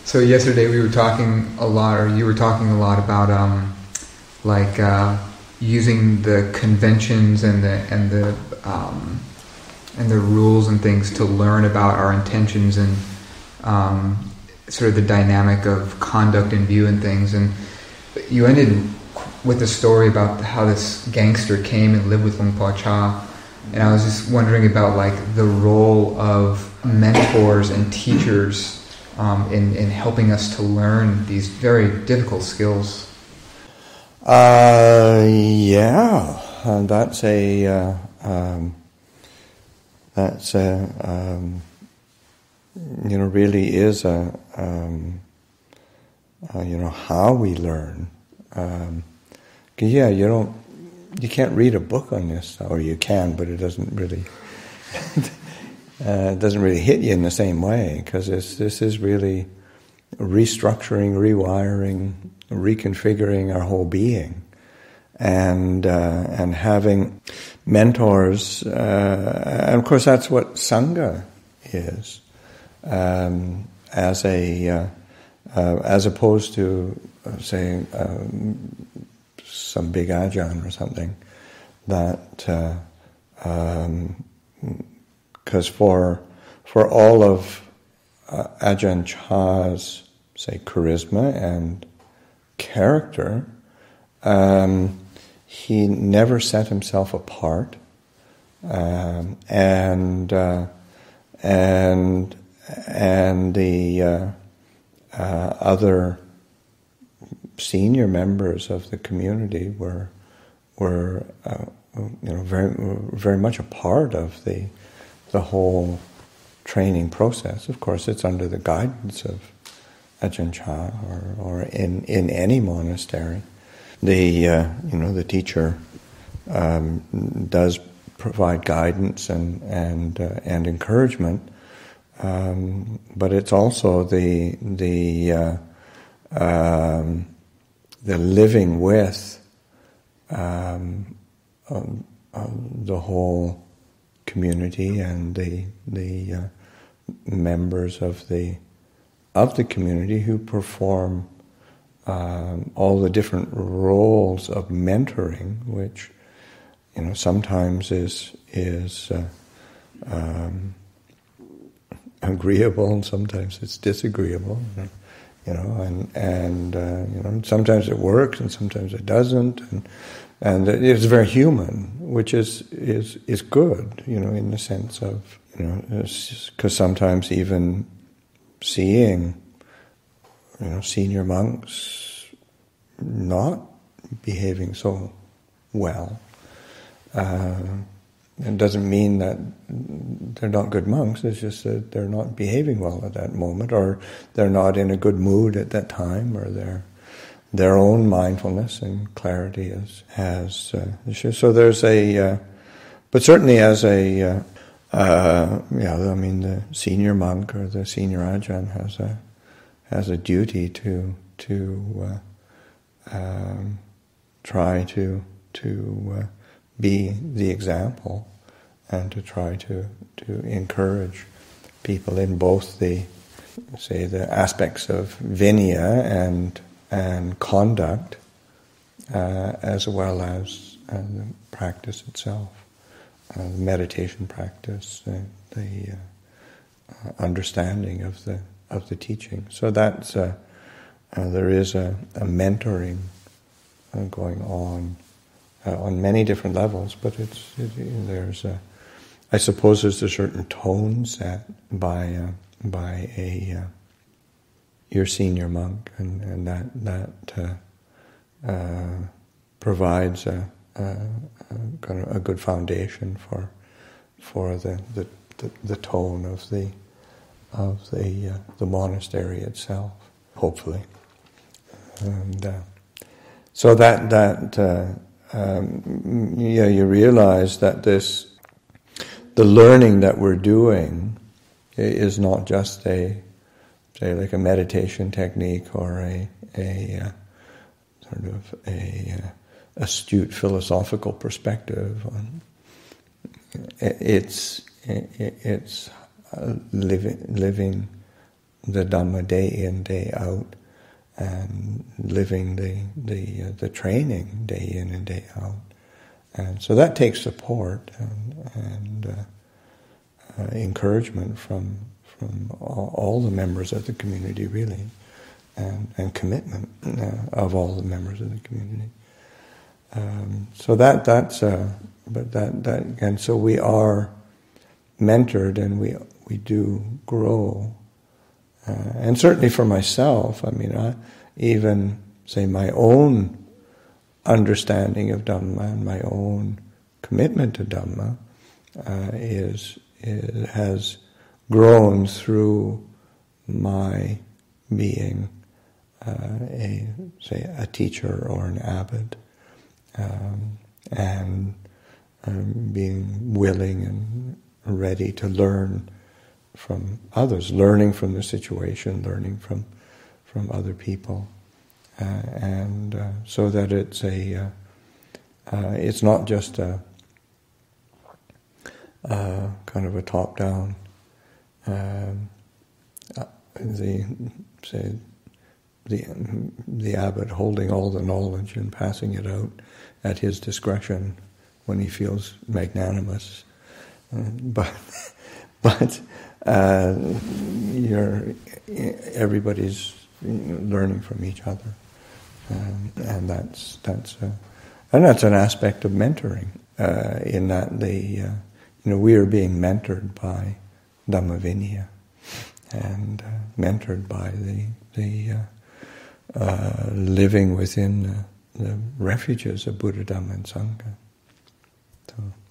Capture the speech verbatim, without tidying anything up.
So yesterday we were talking a lot, or you were talking a lot about um, like uh, using the conventions and the and the um, and the rules and things to learn about our intentions and um, sort of the dynamic of conduct and view and things. And you ended with a story about how this gangster came and lived with Luang Por Chah. And I was just wondering about like the role of mentors and teachers um, in, in helping us to learn these very difficult skills. Uh, yeah, uh, that's a uh, um, that's a um, you know really is a um, uh, you know how we learn. Um, yeah, you don't. You can't read a book on this, or you can, but it doesn't really uh, it doesn't really hit you in the same way, because this is really restructuring, rewiring, reconfiguring our whole being, and uh, and having mentors, uh, and of course that's what Sangha is, um, as a uh, uh, as opposed to uh, say. Um, some big Ajahn or something, that because uh, um, for for all of uh, Ajahn Chah's, say, charisma and character, um, he never set himself apart, um, and uh, and and the uh, uh, other senior members of the community were were uh, you know very very much a part of the the whole training process. Of course, it's under the guidance of Ajahn Chah, or, or in, in any monastery. The uh, you know the teacher um, does provide guidance and and uh, and encouragement, um, but it's also the the uh, um, the living with um, um, um, the whole community and the the uh, members of the of the community who perform um, all the different roles of mentoring, which you know sometimes is is uh, um, agreeable and sometimes it's disagreeable. You know? You know, and and uh, you know, sometimes it works and sometimes it doesn't, and and it's very human, which is is is good. You know, in the sense of you know, because sometimes even seeing you know senior monks not behaving so well, uh, it doesn't mean that they're not good monks. It's just that they're not behaving well at that moment, or they're not in a good mood at that time, or their their own mindfulness and clarity is, has uh, issues. So there's a, uh, but certainly as a, uh, uh, yeah, I mean the senior monk or the senior Ajahn has a has a duty to to uh, um, try to to. Uh, be the example, and to try to, to encourage people in both the, say, the aspects of vinaya and and conduct, uh, as well as uh, the practice itself, uh, the meditation practice, uh, the uh, understanding of the of the teaching. So that's uh, uh, there is a, a mentoring uh, going on. Uh, on many different levels, but it's it, there's a, I suppose there's a certain tone set by uh, by a uh, your senior monk, and, and that that uh, uh, provides a, a, a kind of a good foundation for for the the, the, the tone of the of the uh, the monastery itself, hopefully, and uh, so that that. Uh, Um, yeah, you realize that this, the learning that we're doing is not just a, say, like a meditation technique or a, a uh, sort of a uh, astute philosophical perspective. On, it's it's living living the Dhamma day in, day out, and living the the uh, the training day in and day out. And so that takes support and, and uh, uh, encouragement from from all, all the members of the community, really, and, and commitment uh, of all the members of the community. Um, so that that's uh, but that that and so we are mentored, and we we do grow, uh, and certainly for myself, I mean, I even say my own understanding of Dhamma and my own commitment to Dhamma uh, is, is has grown through my being uh, a say a teacher or an abbot, um, and um, being willing and ready to learn from others, learning from the situation, learning from from other people. Uh, and uh, so that it's a, uh, uh, it's not just a, uh, kind of a top-down, um, uh, the say the the abbot holding all the knowledge and passing it out at his discretion when he feels magnanimous, uh, but but uh, you're everybody's learning from each other. Um, and that's that's uh, and that's an aspect of mentoring. Uh, in that the uh, you know we are being mentored by Dhamma Vinaya, and uh, mentored by the the uh, uh, living within the, the refuges of Buddha, Dhamma, and Sangha. So.